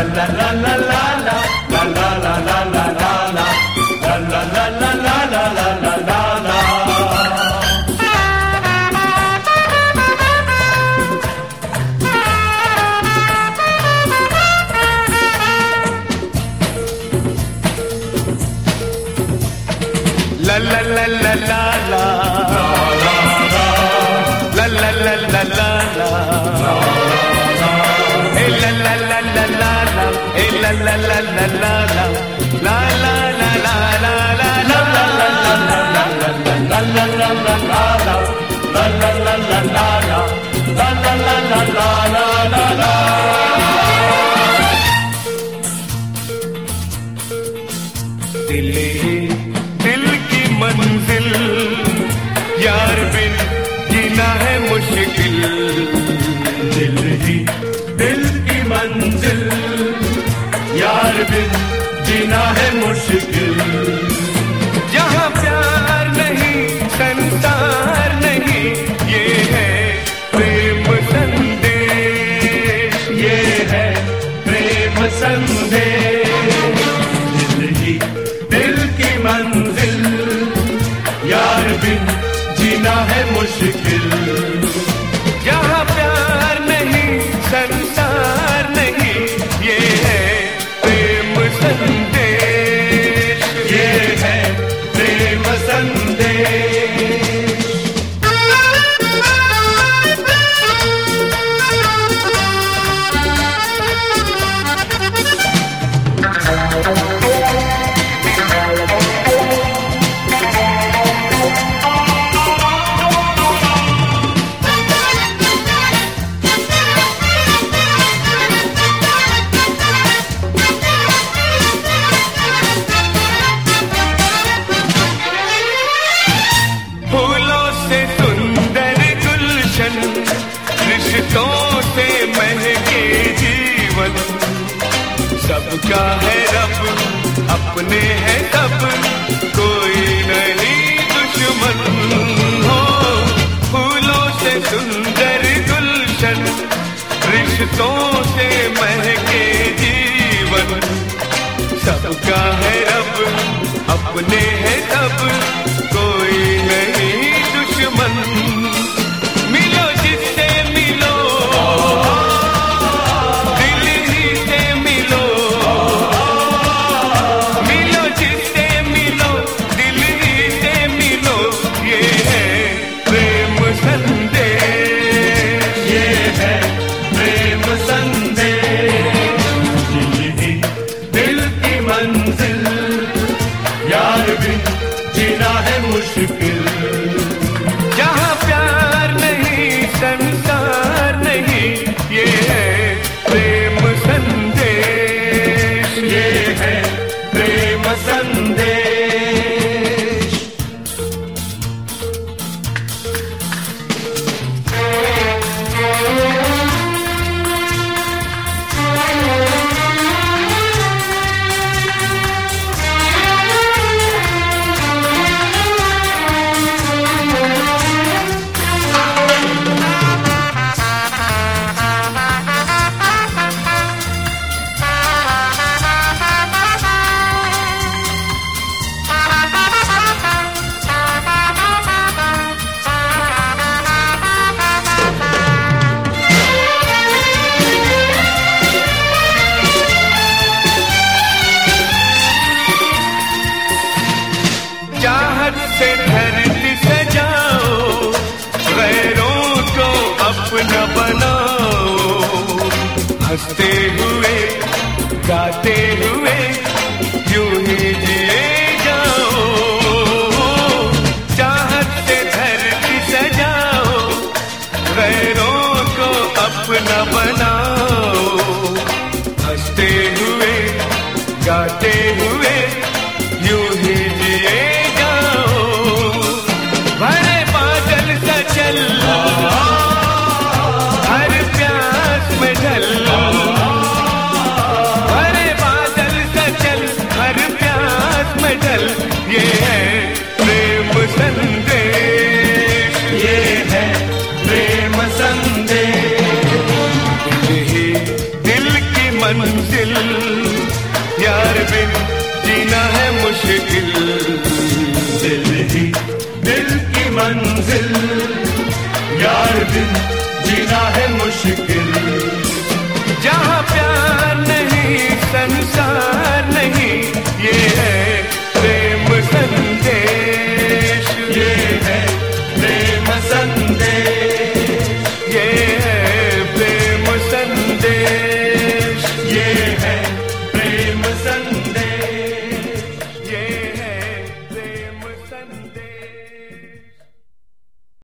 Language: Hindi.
दिल की मंजिल यार बिन जीना है मुश्किल। दिल ही दिल की मंजिल यार बिन जीना है मुश्किल। जहाँ प्यार नहीं संसार नहीं, ये है प्रेम संदेश, ये है प्रेम संदेश। दिल ही दिल की मंजिल यार बिन जीना है मुश्किल। जहाँ प्यार नहीं संसार नहीं, ये है प्रेम संदेश, ये है प्रेम संदेश। सबका है रब, अपने हैं सब, कोई नहीं दुश्मन हो। फूलों से सुंदर गुलशन, रिश्तों से महके जीवन। सबका है रब, अपने हैं सब, कोई नहीं दुश्मन। मिलो जिससे मिलो, जीना है मुश्किल। जहाँ प्यार नहीं संसार नहीं, ये है प्रेम संदेश, ये है प्रेम संदेश। से धरती सजाओ, गैरों को अपना बनाओ। हंसते हुए गाते हुए यूं ही जिए जाओ। चाहत से धरती सजाओ, गैरों को अपना बनाओ। हंसते हुए गाते हुए यूं ही जिए चल, हर प्यास में ढल, भरे बादल सा चल, हर प्यास में ढल। ये है प्रेम संदेश, ये है प्रेम संदेश। बिन जीना है मुश्किल। जहाँ प्यार नहीं संसार नहीं, ये है प्रेम संदेश, ये है प्रेम संदेश, ये है प्रेम संदेश, ये है प्रेम संदेश, ये है प्रेम संदेश।